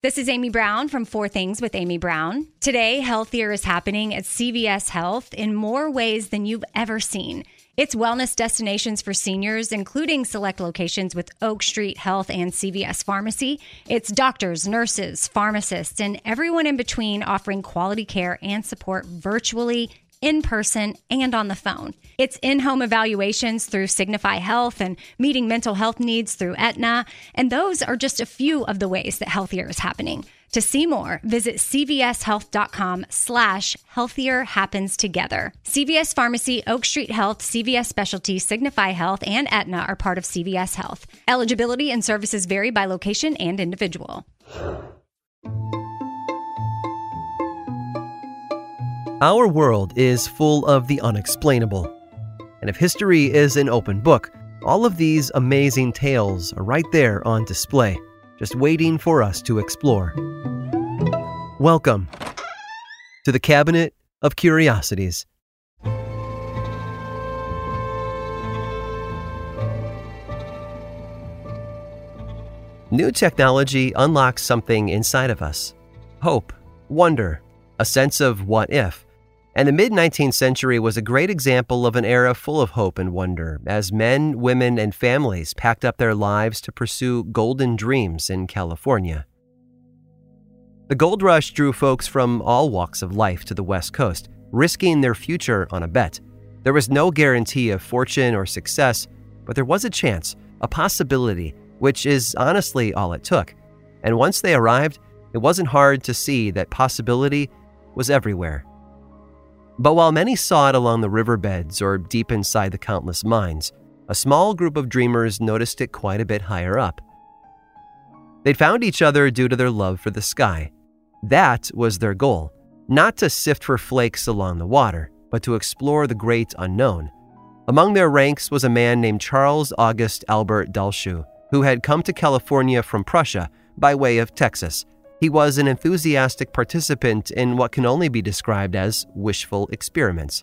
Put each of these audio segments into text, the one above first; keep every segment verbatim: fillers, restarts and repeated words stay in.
This is Amy Brown from Four Things with Amy Brown. Today, healthier is happening at C V S Health in more ways than you've ever seen. It's wellness destinations for seniors, including select locations with Oak Street Health and C V S Pharmacy. It's doctors, nurses, pharmacists, and everyone in between offering quality care and support virtually, in person, and on the phone. It's in-home evaluations through Signify Health and meeting mental health needs through Aetna. And those are just a few of the ways that healthier is happening. To see more, visit cvshealth.com slash healthier happens together. C V S Pharmacy, Oak Street Health, C V S Specialty, Signify Health, and Aetna are part of C V S Health. Eligibility and services vary by location and individual. Our world is full of the unexplainable. And if history is an open book, all of these amazing tales are right there on display, just waiting for us to explore. Welcome to the Cabinet of Curiosities. New technology unlocks something inside of us. Hope, wonder, a sense of what if. And the mid-nineteenth century was a great example of an era full of hope and wonder, as men, women, and families packed up their lives to pursue golden dreams in California. The gold rush drew folks from all walks of life to the West Coast, risking their future on a bet. There was no guarantee of fortune or success, but there was a chance, a possibility, which is honestly all it took. And once they arrived, it wasn't hard to see that possibility was everywhere. But while many saw it along the riverbeds or deep inside the countless mines, a small group of dreamers noticed it quite a bit higher up. They'd found each other due to their love for the sky. That was their goal, not to sift for flakes along the water, but to explore the great unknown. Among their ranks was a man named Charles August Albert Dalschuh, who had come to California from Prussia by way of Texas. He was an enthusiastic participant in what can only be described as wishful experiments.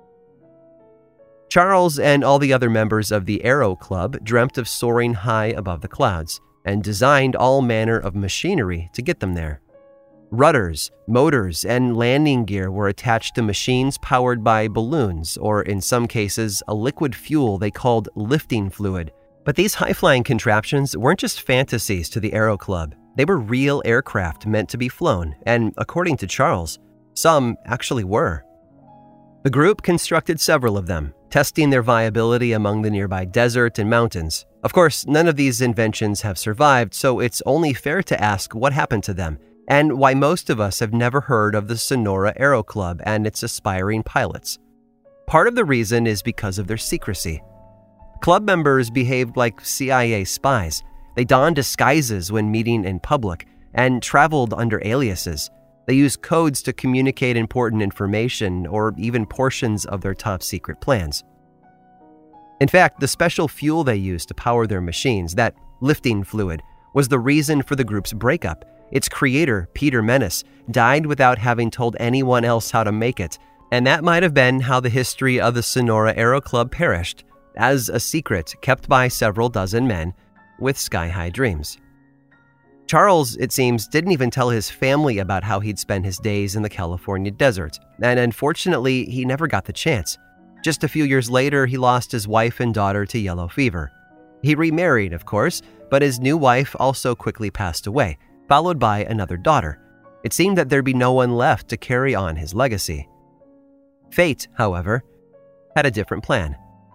Charles and all the other members of the Aero Club dreamt of soaring high above the clouds and designed all manner of machinery to get them there. Rudders, motors, and landing gear were attached to machines powered by balloons, or in some cases, a liquid fuel they called lifting fluid. But these high-flying contraptions weren't just fantasies to the Aero Club. They were real aircraft meant to be flown, and according to Charles, some actually were. The group constructed several of them, testing their viability among the nearby desert and mountains. Of course, none of these inventions have survived, so it's only fair to ask what happened to them, and why most of us have never heard of the Sonora Aero Club and its aspiring pilots. Part of the reason is because of their secrecy. Club members behaved like C I A spies. They donned disguises when meeting in public and traveled under aliases. They used codes to communicate important information or even portions of their top-secret plans. In fact, the special fuel they used to power their machines, that lifting fluid, was the reason for the group's breakup. Its creator, Peter Menace, died without having told anyone else how to make it, and that might have been how the history of the Sonora Aero Club perished, as a secret kept by several dozen men with sky-high dreams. Charles, it seems, didn't even tell his family about how he'd spend his days in the California desert, and unfortunately, he never got the chance. Just a few years later, he lost his wife and daughter to yellow fever. He remarried, of course, but his new wife also quickly passed away, followed by another daughter. It seemed that there'd be no one left to carry on his legacy. Fate, however, had a different plan.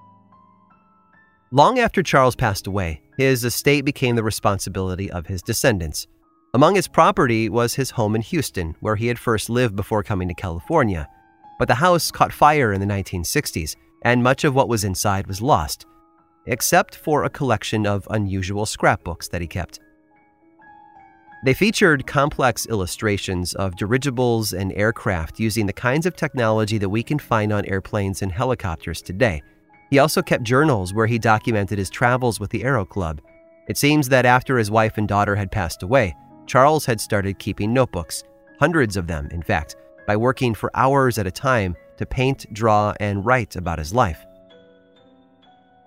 Long after Charles passed away, his estate became the responsibility of his descendants. Among his property was his home in Houston, where he had first lived before coming to California. But the house caught fire in the nineteen sixties, and much of what was inside was lost, except for a collection of unusual scrapbooks that he kept. They featured complex illustrations of dirigibles and aircraft using the kinds of technology that we can find on airplanes and helicopters today. He also kept journals where he documented his travels with the Aero Club. It seems that after his wife and daughter had passed away, Charles had started keeping notebooks, hundreds of them, in fact, by working for hours at a time to paint, draw, and write about his life.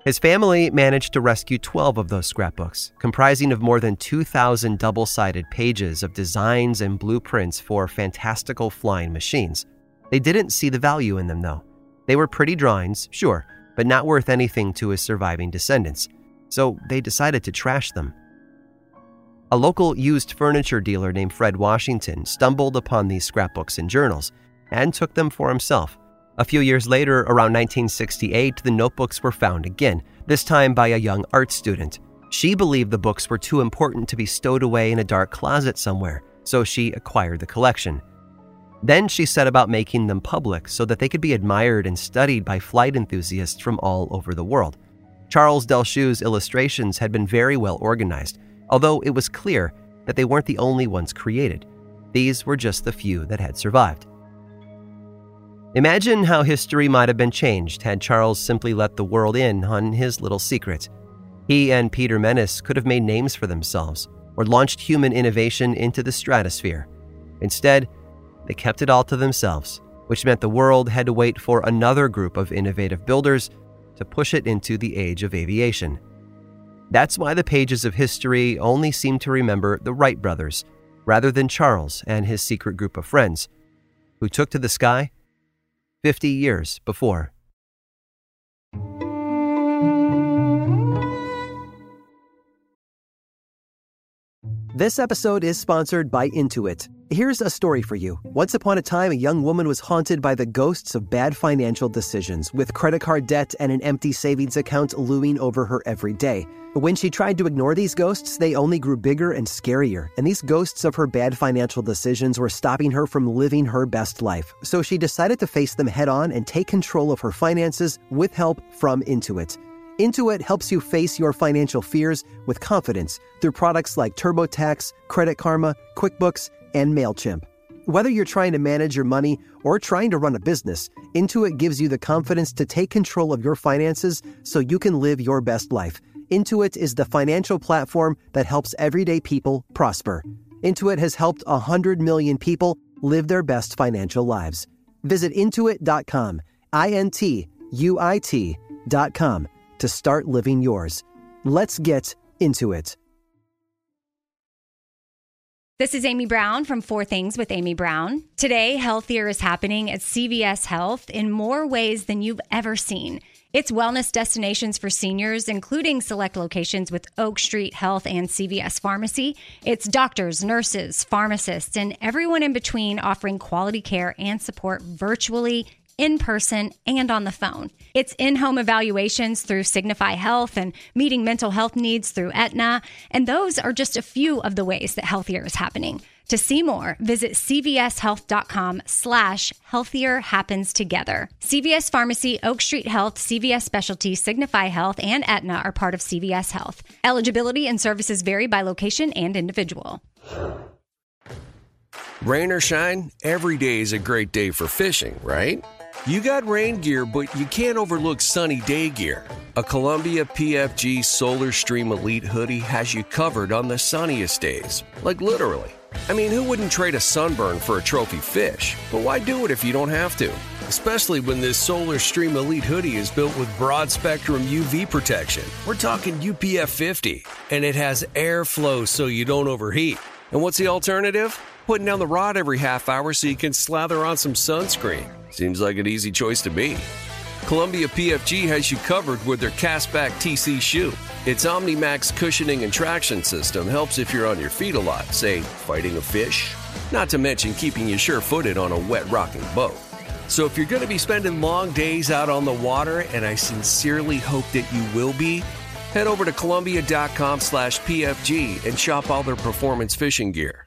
His family managed to rescue twelve of those scrapbooks, comprising of more than two thousand double-sided pages of designs and blueprints for fantastical flying machines. They didn't see the value in them, though. They were pretty drawings, sure, but not worth anything to his surviving descendants, so they decided to trash them. A local used furniture dealer named Fred Washington stumbled upon these scrapbooks and journals and took them for himself. A few years later, around nineteen sixty-eight, the notebooks were found again, this time by a young art student. She believed the books were too important to be stowed away in a dark closet somewhere, so she acquired the collection. Then she set about making them public so that they could be admired and studied by flight enthusiasts from all over the world. Charles Delchau's illustrations had been very well organized, although it was clear that they weren't the only ones created. These were just the few that had survived. Imagine how history might have been changed had Charles simply let the world in on his little secret. He and Peter Menes could have made names for themselves or launched human innovation into the stratosphere. Instead, they kept it all to themselves, which meant the world had to wait for another group of innovative builders to push it into the age of aviation. That's why the pages of history only seem to remember the Wright brothers, rather than Charles and his secret group of friends, who took to the sky fifty years before. This episode is sponsored by Intuit. Here's a story for you. Once upon a time, a young woman was haunted by the ghosts of bad financial decisions, with credit card debt and an empty savings account looming over her every day. When she tried to ignore these ghosts, they only grew bigger and scarier, and these ghosts of her bad financial decisions were stopping her from living her best life. So she decided to face them head on and take control of her finances with help from Intuit. Intuit helps you face your financial fears with confidence through products like TurboTax, Credit Karma, QuickBooks, and MailChimp. Whether you're trying to manage your money or trying to run a business, Intuit gives you the confidence to take control of your finances so you can live your best life. Intuit is the financial platform that helps everyday people prosper. Intuit has helped one hundred million people live their best financial lives. Visit intuit dot com, I N T U I T dot com, to start living yours. Let's get into it. This is Amy Brown from Four Things with Amy Brown. Today, healthier is happening at C V S Health in more ways than you've ever seen. It's wellness destinations for seniors, including select locations with Oak Street Health and C V S Pharmacy. It's doctors, nurses, pharmacists, and everyone in between offering quality care and support virtually, in person, and on the phone. It's in-home evaluations through Signify Health and meeting mental health needs through Aetna. And those are just a few of the ways that healthier is happening. To see more, visit cvshealth.com slash healthier happens together. C V S Pharmacy, Oak Street Health, C V S Specialty, Signify Health, and Aetna are part of C V S Health. Eligibility and services vary by location and individual. Rain or shine, every day is a great day for fishing, right? You got rain gear, but you can't overlook sunny day gear. A Columbia P F G Solar Stream Elite hoodie has you covered on the sunniest days. Like literally. I mean, who wouldn't trade a sunburn for a trophy fish? But why do it if you don't have to? Especially when this Solar Stream Elite hoodie is built with broad spectrum U V protection. We're talking U P F fifty. And it has airflow so you don't overheat. And what's the alternative? Putting down the rod every half hour so you can slather on some sunscreen. Seems like an easy choice to me. Columbia P F G has you covered with their Castback T C shoe. Its OmniMax cushioning and traction system helps if you're on your feet a lot, say, fighting a fish. Not to mention keeping you sure-footed on a wet rocking boat. So if you're going to be spending long days out on the water, and I sincerely hope that you will be, head over to Columbia.com slash PFG and shop all their performance fishing gear.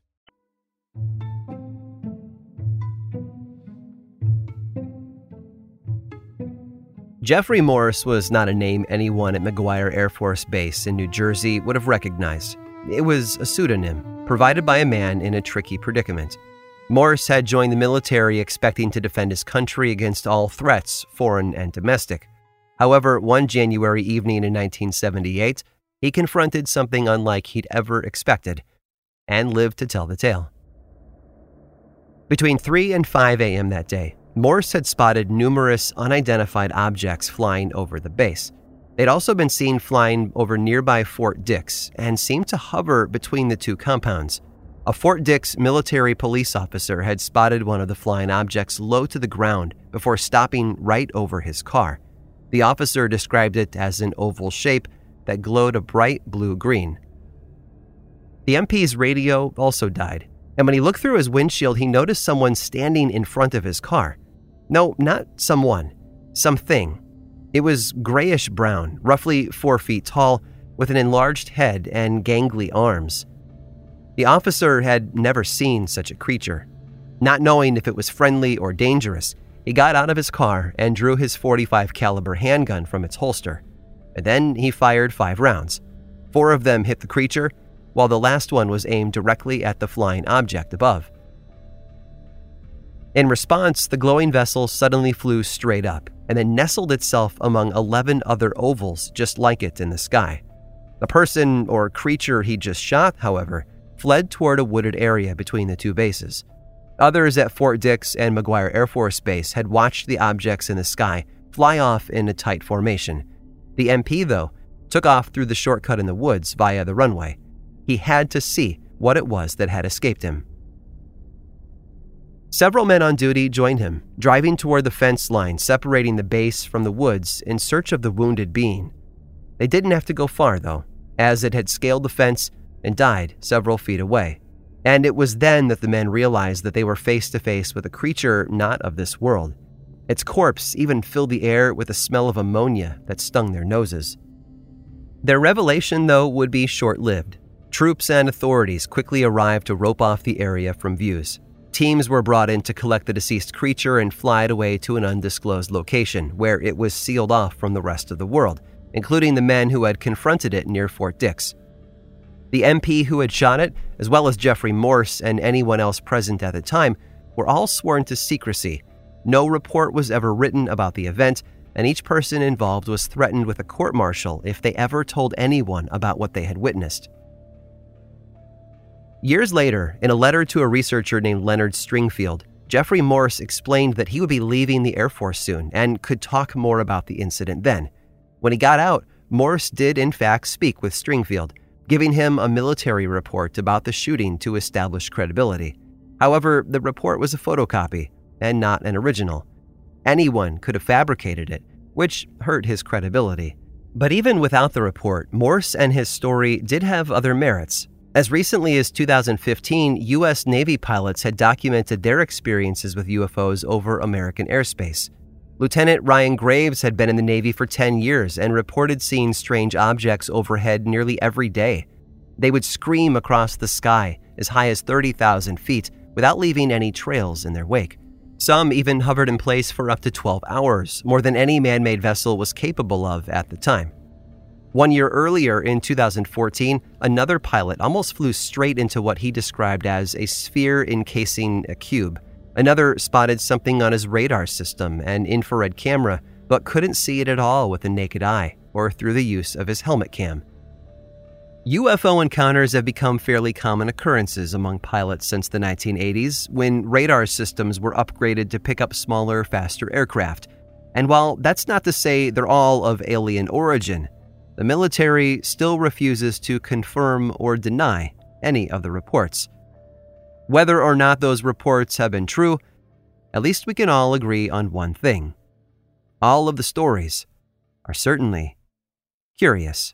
Jeffrey Morris was not a name anyone at McGuire Air Force Base in New Jersey would have recognized. It was a pseudonym provided by a man in a tricky predicament. Morris had joined the military expecting to defend his country against all threats, foreign and domestic. However, one January evening in nineteen seventy-eight, he confronted something unlike he'd ever expected, and lived to tell the tale. Between three and five a.m. that day, Morris had spotted numerous unidentified objects flying over the base. They'd also been seen flying over nearby Fort Dix and seemed to hover between the two compounds. A Fort Dix military police officer had spotted one of the flying objects low to the ground before stopping right over his car. The officer described it as an oval shape that glowed a bright blue-green. The M P's radio also died, and when he looked through his windshield, he noticed someone standing in front of his car. No, not someone, something. It was grayish-brown, roughly four feet tall, with an enlarged head and gangly arms. The officer had never seen such a creature. Not knowing if it was friendly or dangerous, he got out of his car and drew his forty-five caliber handgun from its holster. And then he fired five rounds. Four of them hit the creature, while the last one was aimed directly at the flying object above. In response, the glowing vessel suddenly flew straight up and then nestled itself among eleven other ovals just like it in the sky. The person or creature he just shot, however, fled toward a wooded area between the two bases. Others at Fort Dix and McGuire Air Force Base had watched the objects in the sky fly off in a tight formation. The M P, though, took off through the shortcut in the woods via the runway. He had to see what it was that had escaped him. Several men on duty joined him, driving toward the fence line separating the base from the woods in search of the wounded being. They didn't have to go far, though, as it had scaled the fence and died several feet away. And it was then that the men realized that they were face to face with a creature not of this world. Its corpse even filled the air with a smell of ammonia that stung their noses. Their revelation, though, would be short-lived. Troops and authorities quickly arrived to rope off the area from views. Teams were brought in to collect the deceased creature and fly it away to an undisclosed location where it was sealed off from the rest of the world, including the men who had confronted it near Fort Dix. The M P who had shot it, as well as Jeffrey Morse and anyone else present at the time, were all sworn to secrecy. No report was ever written about the event, and each person involved was threatened with a court-martial if they ever told anyone about what they had witnessed. Years later, in a letter to a researcher named Leonard Stringfield, Jeffrey Morse explained that he would be leaving the Air Force soon and could talk more about the incident then. When he got out, Morse did in fact speak with Stringfield, giving him a military report about the shooting to establish credibility. However, the report was a photocopy and not an original. Anyone could have fabricated it, which hurt his credibility. But even without the report, Morse and his story did have other merits. As recently as two thousand fifteen, U S Navy pilots had documented their experiences with U F Os over American airspace. Lieutenant Ryan Graves had been in the Navy for ten years and reported seeing strange objects overhead nearly every day. They would scream across the sky as high as thirty thousand feet without leaving any trails in their wake. Some even hovered in place for up to twelve hours, more than any man-made vessel was capable of at the time. One year earlier, in two thousand fourteen, another pilot almost flew straight into what he described as a sphere encasing a cube. Another spotted something on his radar system and infrared camera, but couldn't see it at all with the naked eye or through the use of his helmet cam. U F O encounters have become fairly common occurrences among pilots since the nineteen eighties, when radar systems were upgraded to pick up smaller, faster aircraft. And while that's not to say they're all of alien origin, the military still refuses to confirm or deny any of the reports. Whether or not those reports have been true, at least we can all agree on one thing. All of the stories are certainly curious.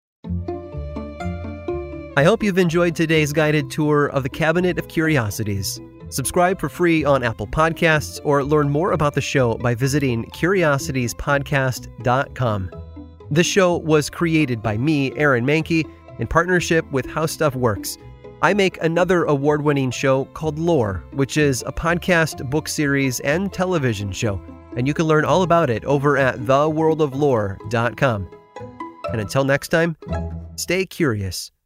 I hope you've enjoyed today's guided tour of the Cabinet of Curiosities. Subscribe for free on Apple Podcasts or learn more about the show by visiting curiosities podcast dot com. This show was created by me, Aaron Mahnke, in partnership with How Stuff Works. I make another award-winning show called Lore, which is a podcast, book series, and television show, and you can learn all about it over at the world of lore dot com. And until next time, stay curious.